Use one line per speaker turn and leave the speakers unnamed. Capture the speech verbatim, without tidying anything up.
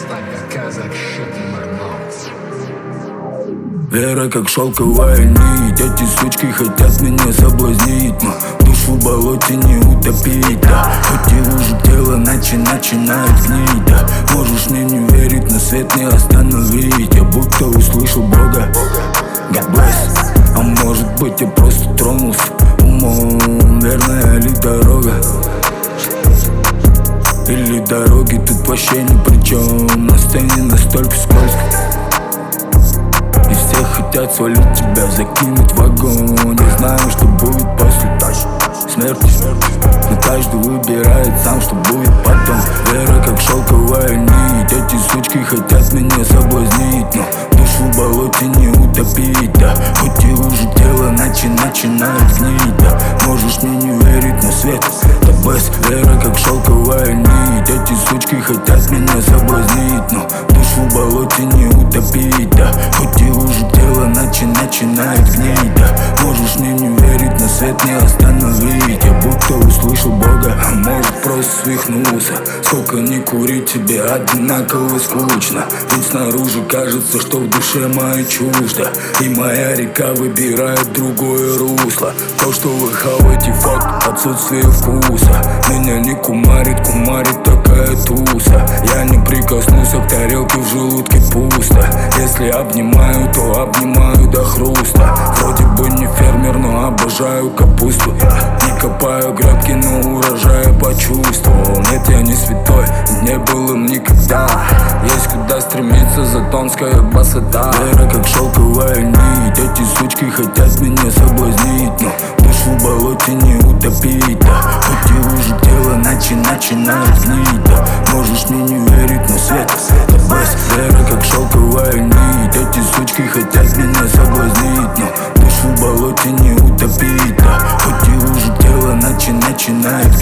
Вера как шелковая нить. Эти сучки хотят меня соблазнить, но душу в болоте не утопить, да. Хоть и лужи тело начи начинают гнить, да. Можешь мне не верить, но свет не остановить. Я будто услышал Бога, God bless. А может быть я просто тронулся умом. Верная ли дорога? Или дороги тут вообще ни при чем. На сцене настолько скользко, и все хотят свалить тебя, закинуть в вагон. Я знаю, что будет после смерти, но каждый выбирает сам, что будет потом. Вера как шелковая нить. Эти сучки хотят меня соблазнить, но душу в болоте не утопить, да. Хоть и лужи тело начи начинают гнить, да. Можешь мне не верить, но свет да без. Вера как шелковая нить. Эти сучки хотят меня соблазнить, но душу в болоте не утопить, да. Хоть и лужи тело начи начинают гнить, да. Можешь мне не верить, но свет не остановить. Я будто услышал Бога, а может просто свихнулся. Сколько ни курить, тебе одинаково скучно. Ведь снаружи кажется, что в душе моей чуждо, и моя река выбирает другое русло. То, что вы хаваете, факт отсутствие вкуса. Меня не кумарит, кумарит такая туса. Я не прикоснулся к тарелке, в желудке пусто. Если обнимаю, то обнимаю до хруста. Вроде бы не фермер, но обожаю капусту. Не копаю грядки, но урожая почувствовал. Нет, я не святой, не был им никогда. Есть куда стремиться, затонская басота. Вера как шелковая нить. Эти сучки хотят меня соблазнить, но душу в болоте не утопить, да. Хоть и лужи тело начи начинают гнить, да. Можешь мне не верить, но свет да без. Вера как шелковая нить. Эти сучки хотят меня соблазнить, но душу в болоте не утопить, да. Хоть и лужи тело начи начинают